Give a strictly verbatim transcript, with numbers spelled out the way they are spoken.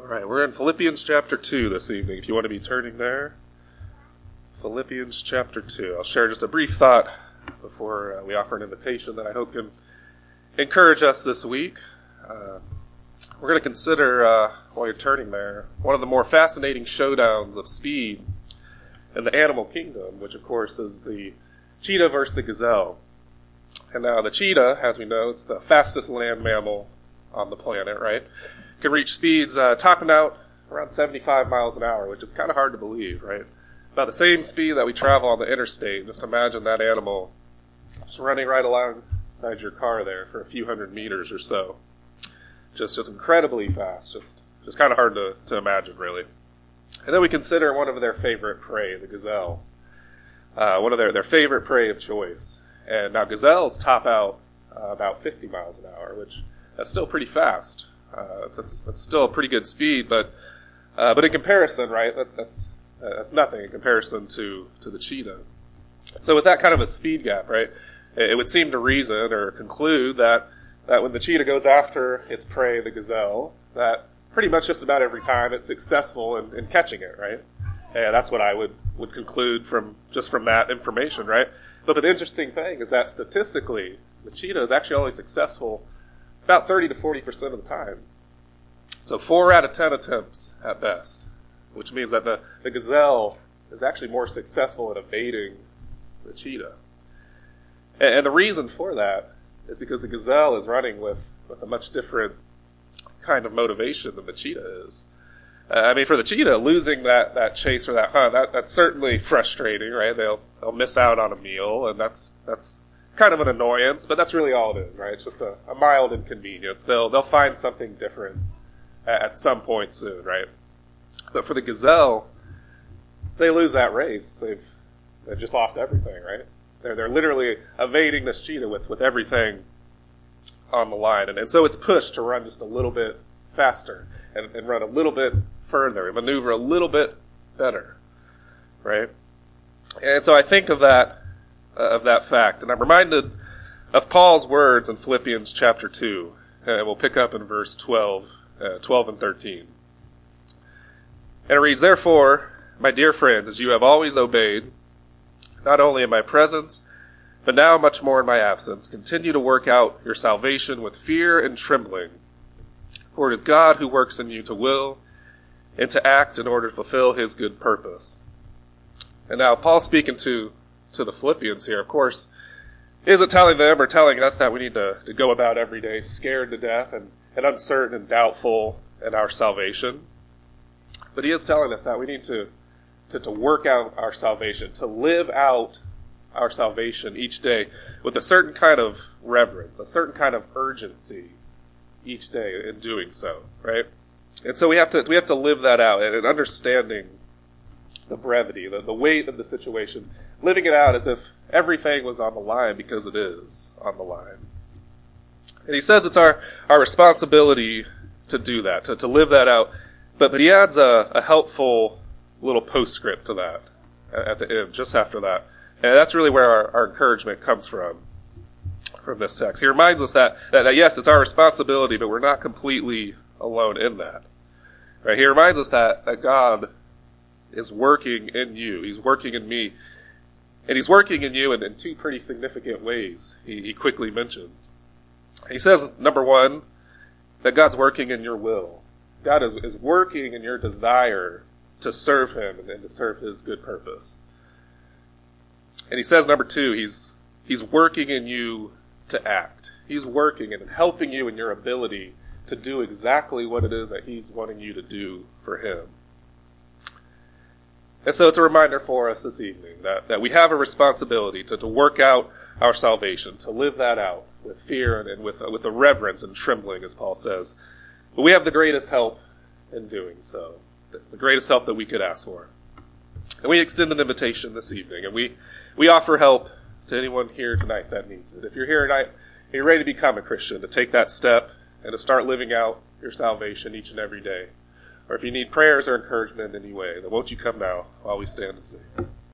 right, we're in Philippians chapter two this evening. If you want to be turning there, Philippians chapter two. I'll share just a brief thought before uh, we offer an invitation that I hope can encourage us this week. Uh, we're going to consider, uh, while you're turning there, one of the more fascinating showdowns of speed in the animal kingdom, which of course is the cheetah versus the gazelle. And now the cheetah, as we know, it's the fastest land mammal on the planet, right? Can reach speeds uh, topping out around seventy-five miles an hour, which is kind of hard to believe, right? About the same speed that we travel on the interstate. Just imagine that animal just running right alongside your car there for a few hundred meters or so. Just just incredibly fast. Just just kind of hard to, to imagine, really. And then we consider one of their favorite prey, the gazelle. Uh, one of their, their favorite prey of choice. And now gazelles top out uh, about fifty miles an hour, which that's still pretty fast. Uh, that's, that's still a pretty good speed, but uh, but in comparison, right, that, that's uh, that's nothing in comparison to, to the cheetah. So with that kind of a speed gap, right, it, it would seem to reason or conclude that, that when the cheetah goes after its prey, the gazelle, that pretty much just about every time it's successful in, in catching it, right? And that's what I would, would conclude from just from that information, right? But the interesting thing is that statistically, the cheetah is actually only successful about thirty to forty percent of the time. So four out of ten attempts at best, which means that the, the gazelle is actually more successful at evading the cheetah. And, and the reason for that is because the gazelle is running with, with a much different kind of motivation than the cheetah is. Uh, I mean, for the cheetah, losing that, that chase or that hunt, that, that's certainly frustrating, right? They'll they'll miss out on a meal, and that's that's kind of an annoyance, but that's really all it is, right? It's just a, a mild inconvenience. They'll they'll find something different at, at some point soon, right? But for the gazelle, they lose that race. They've they've just lost everything, right? They're they're literally evading this cheetah with, with everything on the line, and, and so it's pushed to run just a little bit faster and, and run a little bit further and maneuver a little bit better, right? And so I think of that uh, of that fact, and I'm reminded of Paul's words in Philippians chapter two, and we'll pick up in verse twelve, uh, twelve and thirteen. And it reads, "Therefore, my dear friends, as you have always obeyed, not only in my presence, but now much more in my absence, continue to work out your salvation with fear and trembling. For it is God who works in you to will and to act in order to fulfill his good purpose." And now Paul's speaking to, to the Philippians here, of course, isn't telling them or telling us that we need to, to go about every day scared to death and, and uncertain and doubtful in our salvation. But he is telling us that we need to, to, to work out our salvation, to live out our salvation each day with a certain kind of reverence, a certain kind of urgency each day in doing so, right? And so we have to we have to live that out and understanding the brevity, the, the weight of the situation, living it out as if everything was on the line because it is on the line. And he says it's our, our responsibility to do that, to, to live that out. But but he adds a, a helpful little postscript to that at the end, just after that. And that's really where our, our encouragement comes from, from this text. He reminds us that, that, that, yes, it's our responsibility, but we're not completely alone in that. Right? He reminds us that, that God is working in you. He's working in me. And he's working in you in, in two pretty significant ways, he, he quickly mentions. He says, number one, that God's working in your will. God is, is working in your desire to serve him and, and to serve his good purpose. And he says, number two, he's he's working in you to act. He's working and helping you in your ability to do exactly what it is that he's wanting you to do for him. And so it's a reminder for us this evening that, that we have a responsibility to, to work out our salvation, to live that out with fear and, and with, uh, with the reverence and trembling, as Paul says. But we have the greatest help in doing so, the, the greatest help that we could ask for. And we extend an invitation this evening, and we, we offer help to anyone here tonight that needs it. If you're here tonight and you're ready to become a Christian, to take that step and to start living out your salvation each and every day, or if you need prayers or encouragement in any way, then won't you come now while we stand and sing.